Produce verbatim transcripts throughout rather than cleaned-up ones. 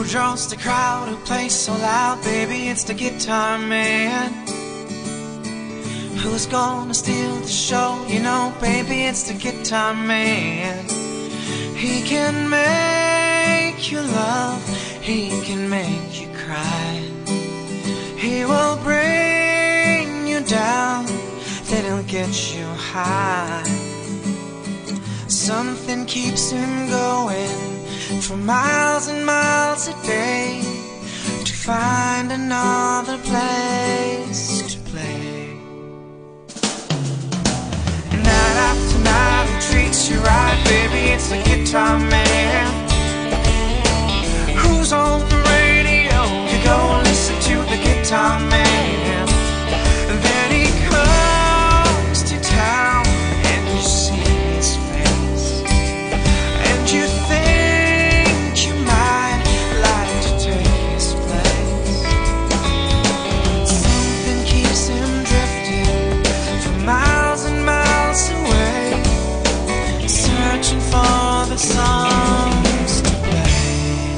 draws the crowd, who plays so loud? Baby, it's the guitar man. Who's gonna steal the show? You know, baby, it's the guitar man. He can make you love, he can make you cry. He will bring you down, then he'll get you high. Something keeps him going for miles and miles a day to find another place to play. And night after night he treats you right, baby, it's the guitar man. Who's on the radio? You go listen to the guitar man. And then he comes to town and you see his face, and you think you might like to take his place. Something keeps him drifting for miles and miles away, searching for the songs to play.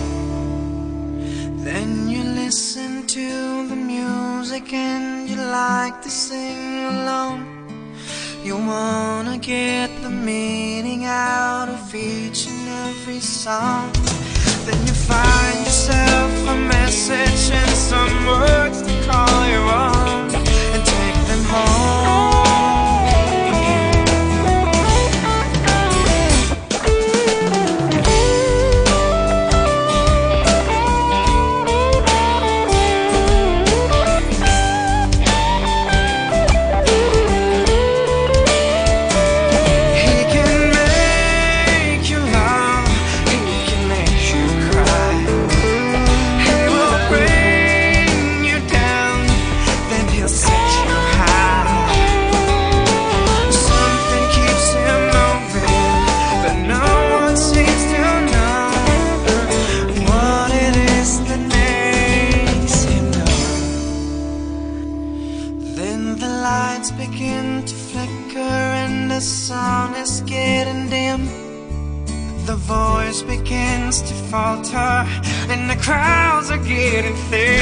Then you listen to the music and you like to sing along. You wanna get the meaning out of each and every song. Then you find yourself a message and some words to call your own and take them home. Begin to flicker and the sun is getting dim. The voice begins to falter and the crowds are getting thin.